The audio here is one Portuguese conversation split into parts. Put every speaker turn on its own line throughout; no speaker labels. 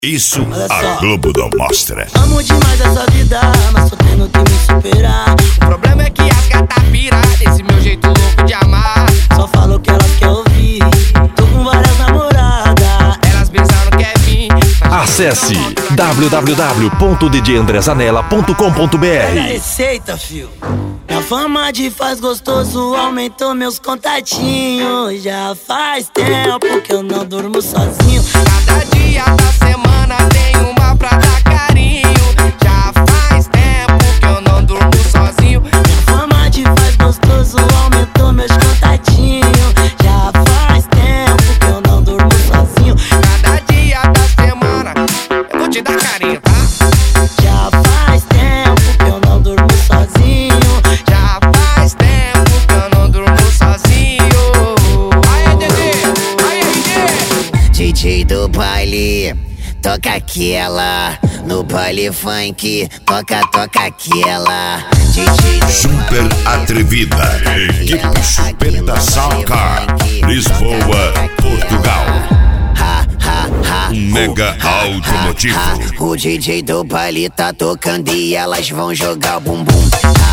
Isso a Globo não mostra.
Amo demais essa vida, mas só tendo que me superar.
O problema é que as gatas piram desse meu jeito louco de amar.
Só falo o que elas querem ouvir. Tô com várias namoradas,
elas pensaram que é vir.
Acesse www.djandrezanella.com.br.
Pega a receita, fio. Minha fama de faz gostoso aumentou meus contatinhos. Já faz tempo que eu não durmo sozinho.
Cada dia da semana tem uma pra dar carinho. Já faz tempo que eu não durmo sozinho.
Minha fama de faz gostoso aumentou meus contatinhos. Já faz tempo que eu não durmo sozinho.
Cada dia da semana eu vou te dar carinho, tá?
Já faz tempo que eu não durmo sozinho.
Já faz tempo que eu não durmo sozinho. Aê, Dedê! Aê,
DJ do baile, toca aquela. No baile funk, toca aquela. DJ do
Super atrevida. Equipe Chupeta Soundcar, Lisboa, Portugal. Mega automotivo.
O DJ do baile tá tocando e elas vão jogar o bumbum.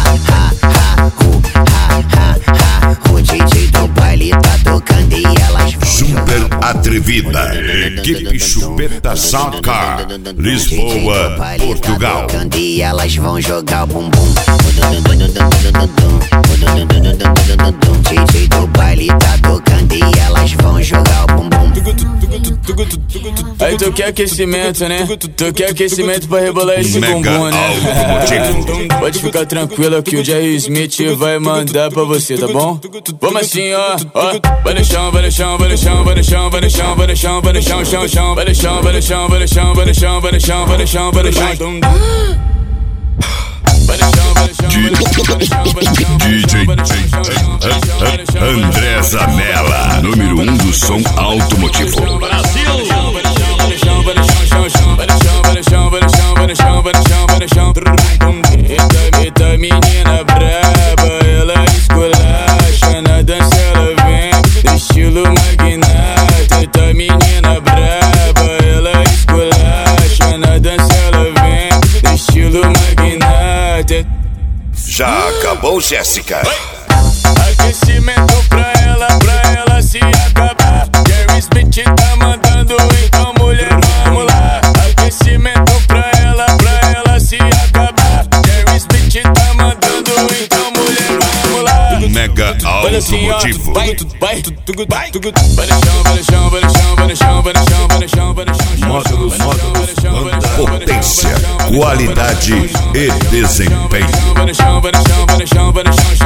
O DJ do baile tá tocando e elas vão
Super atrevida. Equipe Chupeta Soundcar, Lisboa, Portugal.
E elas vão jogar o bumbum. DJ do baile tá tocando e elas vão jogar o bumbum.
Aí tu quer aquecimento, né? Tu quer aquecimento pra rebolar esse
Mega
bumbum, né?
automotivo.
Pode ficar tranquilo que o Jerry Smith vai mandar pra você, tá bom? Vamos assim, ó. Vai no chão, vai no chão, vai no chão, vai no chão, vai no chão, vai no chão, vai no chão, chão, chão. Vai no chão, vai no chão, vai no chão, vai no chão, vai no chão, vai no chão, vai no chão.
DJ André Zanella, número 1 do som automotivo.
Eita menina braba, ela esculacha, na dança ela vem no estilo magnata. Eita menina braba, ela esculacha, na dança ela vem no estilo magnata.
Já acabou, Jéssica?
Aquecimento pra ela se acabar. Jerry Smith tá mandando, então mulher, vamos lá. Aquecimento pra ela se acabar. Jerry Smith tá mandando, então mulher, vamos lá.
Mega automotivo.
Vai no chão, vai no chão, vai no chão, vai no chão, vai no chão, vai no chão, vai no chão.
Módulos, potência, qualidade e desempenho.
Vai no chão, vai no chão, vai no chão, vai no chão, vai no chão.